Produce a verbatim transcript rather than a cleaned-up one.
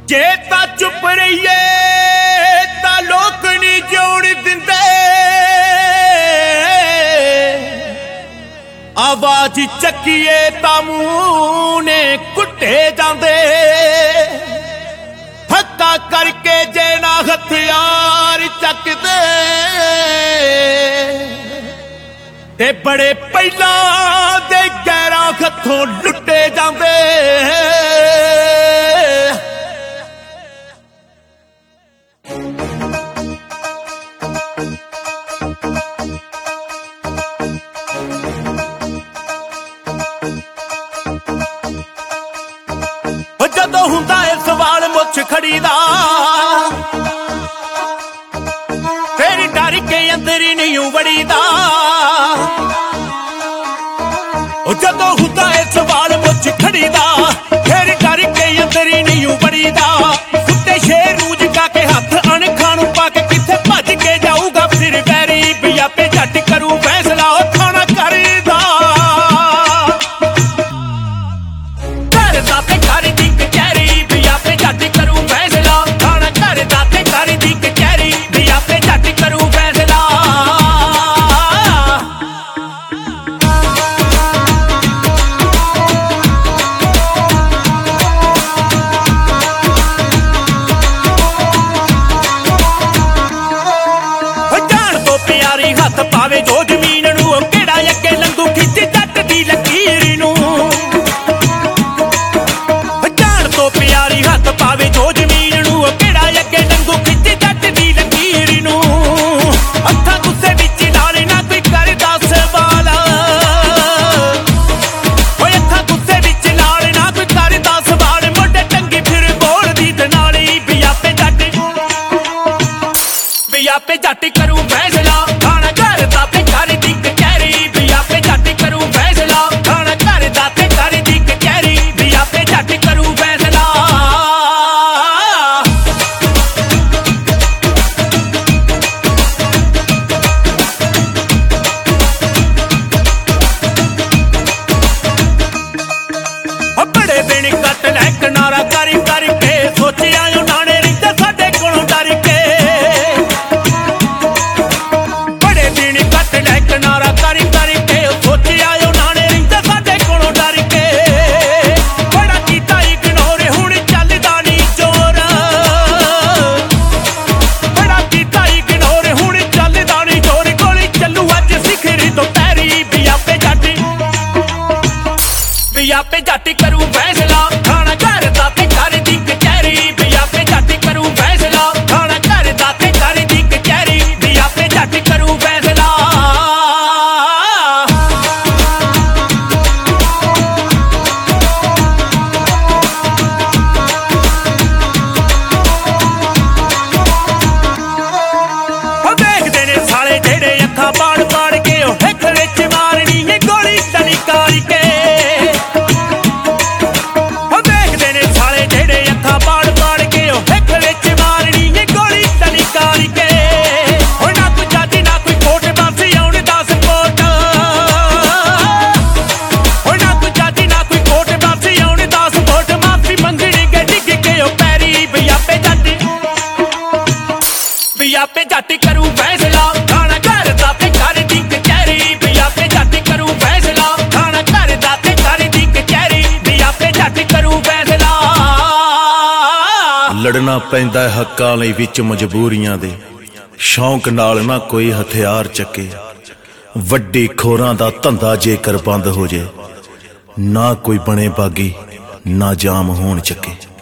जे तां चुप रहिए तां लोक नहीं जिउण दिंदे, आवाज चक्कीए तां मूंह ने कुट्टे जांदे। हक्का करके जे ना हथियार चकदे ते बड़े पहलां दे गैरां हत्थों लुट्टे जांदे। जदों हुंदा है सवाल मुछ खड़ी दा, फिर डर के अंदर ही नहीं वड़ी दा। जदों हुंदा है सवाल मुछ खड़ी दा, फिर डर के अंदर ही नहीं वड़ी दा। कुत्ते शेर नूं जगा के हथ अणखां नूं पा के किथे भज के जाऊगा फिर वैरी, भी आपे झट करूं फैसला ओ थाना करदा। करदा ते कर दी कचहरी, भी आपे झट करूं फैसला। थाना करदा ते कर दी कचहरी, भी आपे झट करूं फैसला। जान तो प्यारी हथ पावे जो जमीन नूं, केड़ा अगे लंघू खिच जट दी लकीर नूं। जान तो प्यारी हथ पावे जो जमीन नूं, केड़ा अगे लंघू खिच जट दी लकीर नूं। हत्थां गुस्से विच नाल ना कोई करदा सवाल, ओए हत्थां गुस्से विच नाल ना कोई करदा सवाल। मोढे टंगी फिर बोलदी दनाली, भी आपे जट भी आपे झट करूं फैसला। थाना करदा ते कर दी कचहरी, भी आपे झट करूं फैसला। थाना करदा ते कर दी कचहरी, भी आपे झट करूं फैसला। बड़े दिन कट लै किनारा कर करके, सोचिया उन्हां ने रहिंदा साडे कोलों डर के। बड़े दिन कट लै किनारा कर करके, सोचिया उन्हां ने रहिंदा साडे कोलों डर के। बड़ा कीता इग्नोर हुण चलदा नी जोर, बड़ा कीता इग्नोर हुण चलदा नी जोर। गोली चलू अज सिखरी तो पैरी, भी आपे झट भी आपे झट करूं फैसला। थाना करदा ते कर दी कचहरी, भी आपे झट करूं फैसला। थाना करदा ते कर दी कचहरी, भी आपे झट करूं फैसला। देखदे ने साले जेड़े अखां पाड़ पाड़ के, हिक विच मारनी है गोली तनिकार के। देखदे ने साले जेड़े अखां पाड़ पाड़ के, हिक विच मारनी है गोली तनिकार के। ओ ना कोई जज ना कोई कोर्ट, बस आउण दा सपोर्ट। ओ ना कोई जज ना कोई कोर्ट, बस आउण दा सपोर्ट। माफी मंगणी गै डिग के ओ पैरी, भी आपे झट भी आपे झट करूं फैसला। थाना करदा ते कर दी कचहरी, भी आपे झट करूं फैसला। थाना करदा ते कर दी कचहरी, भी आपे झट करूं फैसला। लड़ना पैंदा है हक्कां लई विच मजबूरियां दे, शौक नाल ना कोई हथियार चके। वड्डी खोरां दा धंधा जेकर बंद हो जे, ना कोई बने बागी ना जाम होण चके।